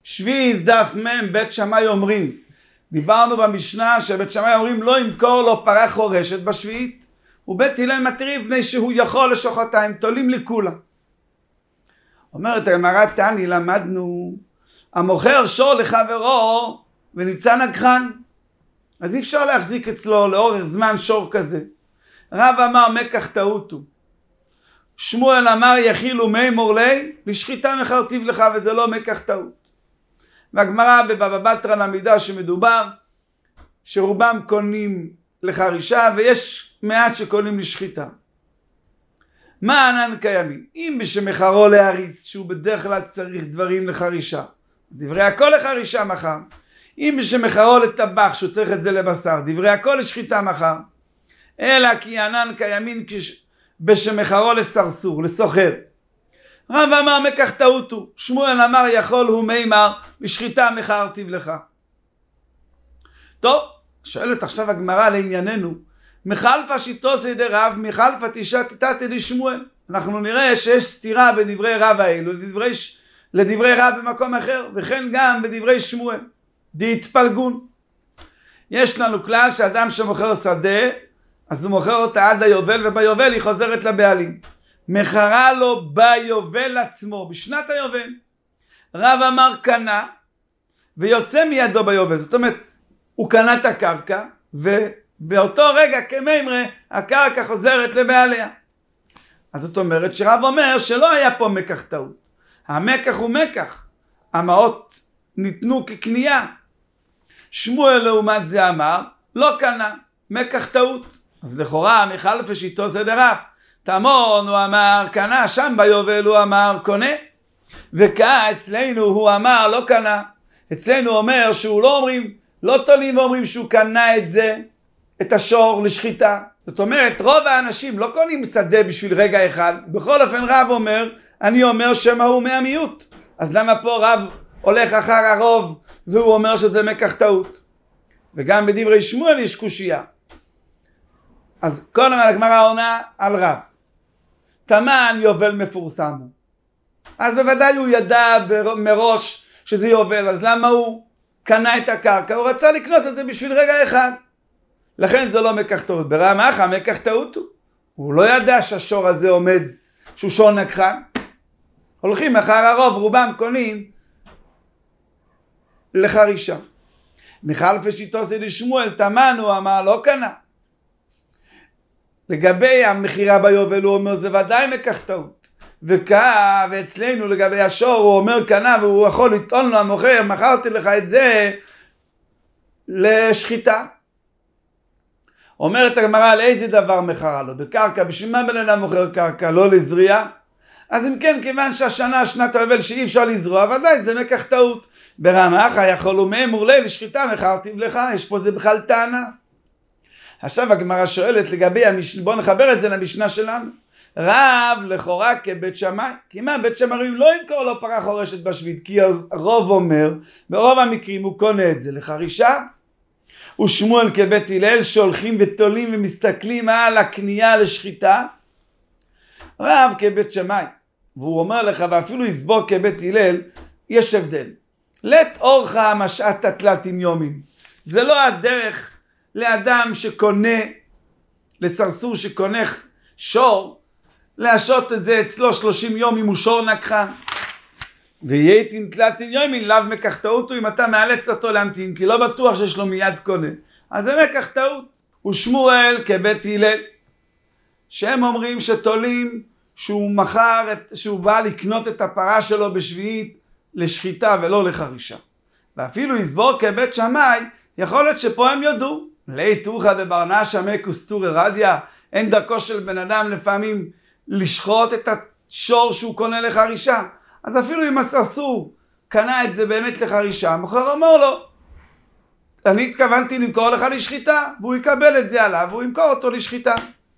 שביעיס דף מ' בית שמאי אומרים, דיברנו במשנה שבית שמאי אומרים לא ימכור לו פרה חורשת בשביעית, ובית הלל מתירים מפני שהוא יכול לשוחטה, תולים לכולה. אומרת הגמרא תני, למדנו המוכר שור לחברו ונמצא נגחן, אז אי אפשר להחזיק אצלו לאורך זמן שור כזה. רב אמר מקח טעותו, שמואל אמר יחילו מי מורלי, לשחיטה מחרטיב לך, וזה לא מקח טעות. והגמרא בבבא בתרא למידה שמדובר שרובם קונים לחרישה ויש מעט שקונים לשחיטה. מה ענן קיימים? אם בשמחרו להריס, שהוא בדרך כלל צריך דברים לחרישה, דברי הכל לחרישה מחר. אם בשמחרו לטבח, שהוא צריך את זה לבשר, דברי הכל לשחיטה מחר. אלא כי ענן קיימים בשמחרו לסרסור, לסוחר. רב אמר מקח טעותו, שמואל אמר יכול הוא מימר, לשחיטה מחרטיב לך. טוב, שואלת עכשיו הגמרא לענייננו, מחלפה שיטו זה ידי רב, מחלפה תיתת ידי שמואל. אנחנו נראה שיש סתירה בדברי רב האלו לדברי רב במקום אחר, וכן גם בדברי שמואל. דהתפלגון. יש לנו כלל שאדם שמוכר שדה, אז הוא מוכר אותה עד היובל, וביובל היא חוזרת לבעלים. מחרה לו ביובל עצמו, בשנת היובל. רב אמר קנה, ויוצא מידו ביובל. זאת אומרת, הוא קנה את הקרקע, ובאותו רגע כממרה, הקרקע חוזרת לבעליה. אז זאת אומרת שרב אומר שלא היה פה מקח טעות. המקח הוא מקח. המעות ניתנו כקנייה. שמואל לעומת זה אמר, לא קנה, מקח טעות. אז לכאורה מחלפה שיטו זה דרב. תמון הוא אמר קנה, שם ביובל הוא אמר קונה. וכאן אצלנו הוא אמר לא קנה. אצלנו אומר שהוא לא תולים ואומרים שהוא קנה את זה, את השור לשחיטה. זאת אומרת, רוב האנשים לא קונים שדה בשביל רגע אחד. בכל אופן רב אומר, אני אומר שמה הוא מהמיעוט. אז למה פה רב הולך אחר הרוב והוא אומר שזה מקח טעות? וגם בדברי שמואל יש קושייה. אז כל הגמרא עונה על רב. תמן יובל מפורסם הוא. אז בוודאי הוא ידע מראש שזה יובל, אז למה הוא קנה את הקרקע? הוא רצה לקנות את זה בשביל רגע אחד. לכן זה לא מקח טעות. ברמ"ח המקח טעות הוא לא ידע שהשור הזה עומד, שהוא שור נגחן. הולכים אחר הרוב, רובם קונים לחרישה. מחלפה שיטו זה לשמואל, תמן הוא אמר לא קנה. לגבי המחירה ביובל הוא אומר זה ודאי מקח טעות. ואצלנו לגבי השור הוא אומר קנה, והוא יכול לטעון לו המוכר, מכרתי לך את זה לשחיטה. אומרת הגמרא על איזה דבר מכרה לו? בקרקע. בשביל מה בן אדם מוכר קרקע? לא לזריעה? אז אם כן, כיוון שהשנה שנת היובל שאי אפשר לזרוע, ודאי זה מקח טעות. ברמ"ח יכול הוא מאמור לי לשחיטה מכרתי לך, יש פה זה בכלל טענה. עכשיו הגמרא שואלת לגבי בוא נחבר את זה למשנה שלנו. רב לכאורה כבית שמאי, כי מה בית שמאי לא ימכור לו פרה חורשת בשביעית, כי הרוב אומר, ברוב המקרים הוא קונה את זה לחרישה. ושמואל כבית הלל שהולכים ותולים ומסתכלים על הקנייה לשחיטה. רב כבית שמאי, והוא אומר לך ואפילו יסבור כבית הלל, יש הבדל. לית אורך משעת תלתין יומים. זה לא הדרך לאדם שקונה, לסרסור שקונה שור, להשעות את זה אצלו 30 יום אם הוא שור נגחן. וייתין תלתין יומים לאו מקח טעות, אם אתה מאלץ אותו להמתין, כי לא בטוח שיש לו מיד קונה. אז זה מקח טעות. ושמואל כבית הלל, שהם אומרים שתולים שהוא בא לקנות את הפרה שלו בשביעית לשחיטה ולא לחרישה. ואפילו יסבור כבית שמאי, יכול להיות שפה הם יודו. לית אוחה דברנשה מקוסטורי רדיה, אין דרכו של בן אדם לפעמים לשחוט את השור שהוא קונה לחרישה. אז אפילו אם הסרסור קנה את זה באמת לחרישה, המוכר אומר לו, אני התכוונתי למכור לך לשחיטה, והוא יקבל את זה עליו, והוא ימכור אותו לשחיטה.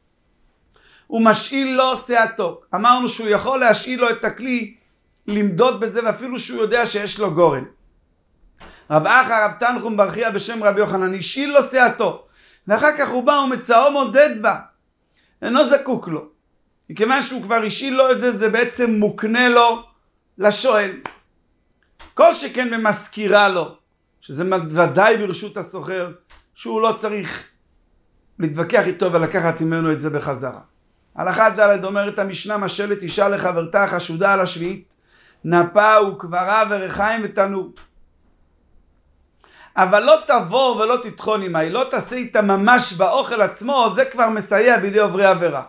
הוא משאיל לו שעתו. אמרנו שהוא יכול להשאיל לו את הכלי, למדוד בזה, ואפילו שהוא יודע שיש לו גורן. רב אחא רב תנחום בר חייא בשם רבי יוחנן, השאיל לו שעתו, ואחר כך הוא בא ומצאו מודד בה, אינו זקוק לו. מכיוון שהוא כבר השאיל לו את זה, זה בעצם מוקנה לו לשואל. כל שכן במזכירה לו, שזה ודאי ברשות הסוחר, שהוא לא צריך להתווכח איתו ולקחת ממנו את זה בחזרה. הלכה ד' אומרת המשנה, משלת אישה לחברתה חשודה על השביעית, נפה וקברה ורחיים ותנור. אבל לא תבור ולא תטחון עמה, היא לא תעשה איתה ממש באוכל עצמו, זה כבר מסייע בידי עוברי עבירה.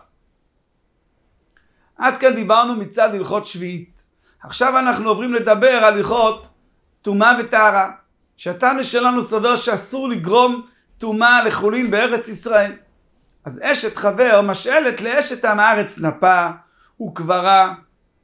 עד כאן דיברנו מצד הלכות שביעית. עכשיו אנחנו עוברים לדבר על הלכות טומאה וטהרה. שהתנא שלנו סובר שאסור לגרום טומאה לחולין בארץ ישראל. אז אשת חבר משאלת לאשת עם הארץ נפה וקברה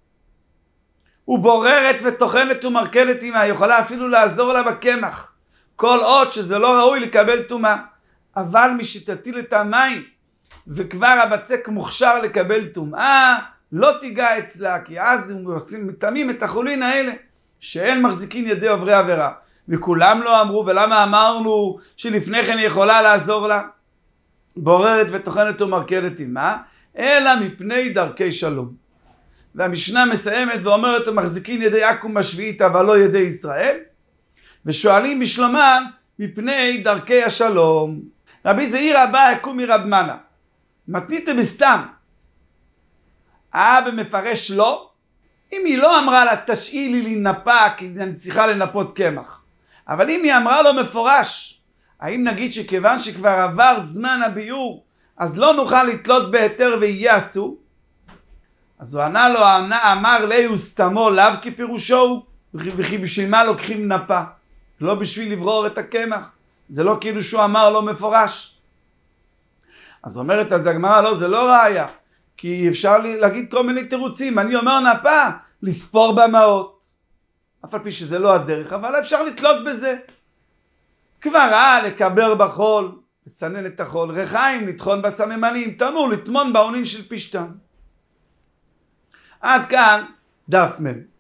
ובוררת וטוחנת ומרכלת עמה, היא יכולה אפילו לעזור לה בקמח, כל עוד שזה לא ראוי לקבל טומאה. אבל משתטיל את המים וכבר הבצק מוכשר לקבל טומאה, לא תיגע אצלה, כי אז הם מטמאים את החולין האלה שאין מחזיקין ידי עוברי עבירה. וכולם לא אמרו, ולמה אמרנו שלפני כן היא יכולה לעזור לה? בוררת וטוחנת ומרכלת עמה, אלא מפני דרכי שלום. והמשנה מסיימת ואומרת, מחזיקין ידי עכו"ם בשביעית אבל לא ידי ישראל, ושואלים בשלומם מפני דרכי השלום. רבי זעירא בא יקום מרב מנה, מתניתא בסתם. האבא מפרש לא, אם היא לא אמרה לה תשאילי לי נפה כי אני צריכה לנפות קמח, אבל אם היא אמרה לו מפורש, האם נגיד שכיוון שכבר עבר זמן הביור אז לא נוכל לתלות בהיתר ויהיה אסור? אז הוא ענה לו, אמר לי וסתמו לאו כפירושו, וכי בשביל מה לוקחים נפה? לא בשביל לברור את הקמח, זה לא כאילו שהוא אמר לו מפורש. אז אומרת אז הגמרא, לא, זה לא ראיה, כי אפשר להגיד כל מיני תירוצים. אני אומר נפה, לספור במעות, אף על פי שזה לא הדרך, אבל אפשר לתלות בזה. קברה, לקבר בחול, לסנן את החול, רחיים, לטחון בסממנים, תנור, לטמון בעונין של פשתן. עד כאן דף מ'.